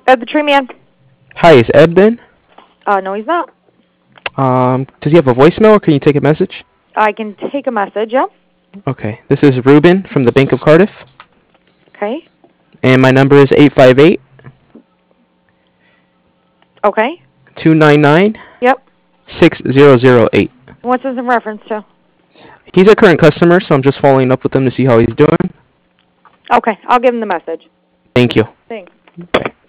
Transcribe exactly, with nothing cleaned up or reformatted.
Ed the Tree Man. Hi, is Ed in? Uh, no, he's not. Um, does he have a voicemail, or can you take a message? I can take a message, yeah. Okay, this is Ruben from the Bank of Cardiff, Okay. and my number is eight five eight, Okay. two nine nine, Yep. six zero zero eight. What's this in reference to? He's a current customer, so I'm just following up with him to see how he's doing. Okay, I'll give him the message. Thank you. Thanks. Bye.